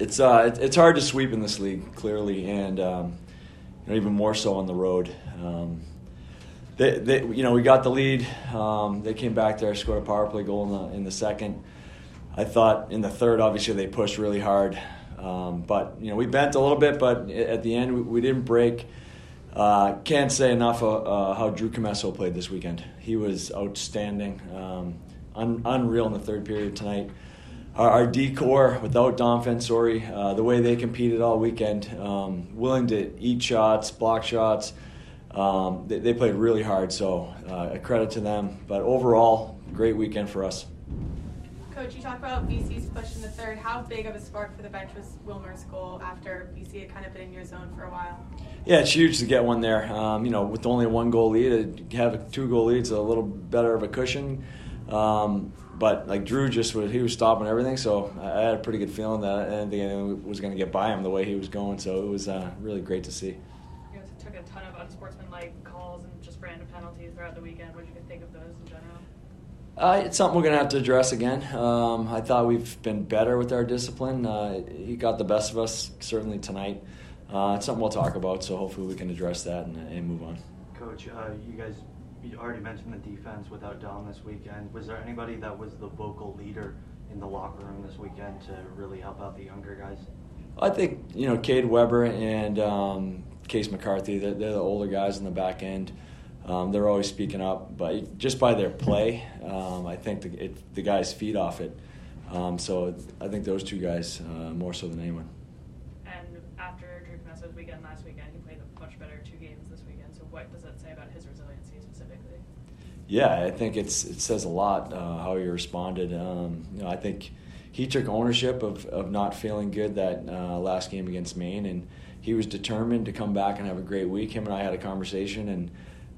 It's hard to sweep in this league, clearly, and even more so on the road. We got the lead. They came back there, scored a power play goal in the second. I thought in the third, obviously, they pushed really hard. But we bent a little bit, but at the end, we didn't break. Can't say enough how Drew Commesso played this weekend. He was outstanding, unreal in the third period tonight. Our D-core, without Dom Fensori, the way they competed all weekend, willing to eat shots, block shots, they played really hard, so a credit to them. But overall, great weekend for us. Coach, you talked about BC's push in the third. How big of a spark for the bench was Wilmer's goal after BC had kind of been in your zone for a while? Yeah, it's huge to get one there. With only a 1-goal lead, to have a 2-goal lead is a little better of a cushion. But like Drew he was stopping everything, so I had a pretty good feeling that anything was going to get by him the way he was going. So it was really great to see. You guys took a ton of unsportsmanlike calls and just random penalties throughout the weekend. What did you think of those in general? It's something we're going to have to address again. I thought we've been better with our discipline. He got the best of us, certainly tonight. It's something we'll talk about, so hopefully we can address that and move on. Coach, you already mentioned the defense without Dom this weekend. Was there anybody that was the vocal leader in the locker room this weekend to really help out the younger guys? I think, Cade Weber and Case McCarthy, they're the older guys in the back end. They're always speaking up, but just by their play, I think the guys feed off it. So I think those two guys more so than anyone. And after Drew Comesso's weekend last weekend, he played a much better 2 games this weekend. So what does that say about his resiliency specifically? Yeah, I think it says a lot how he responded. I think he took ownership of not feeling good that last game against Maine, and he was determined to come back and have a great week. Him and I had a conversation, and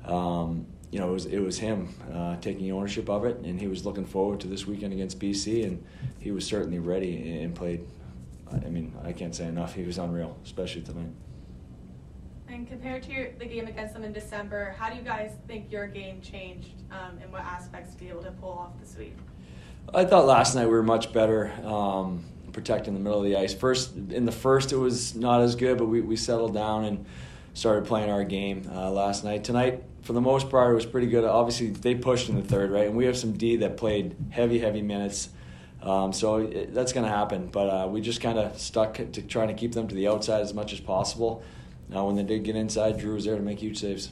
it was him taking ownership of it, and he was looking forward to this weekend against BC, and he was certainly ready and played. I can't say enough. He was unreal, especially tonight. And compared to the game against them in December, how do you guys think your game changed, and what aspects to be able to pull off the sweep? I thought last night we were much better protecting the middle of the ice. In the first, it was not as good, but we settled down and started playing our game last night. Tonight, for the most part, it was pretty good. Obviously, they pushed in the third, right? And we have some D that played heavy minutes. So that's going to happen. But we just kind of stuck to trying to keep them to the outside as much as possible. When they did get inside, Drew was there to make huge saves.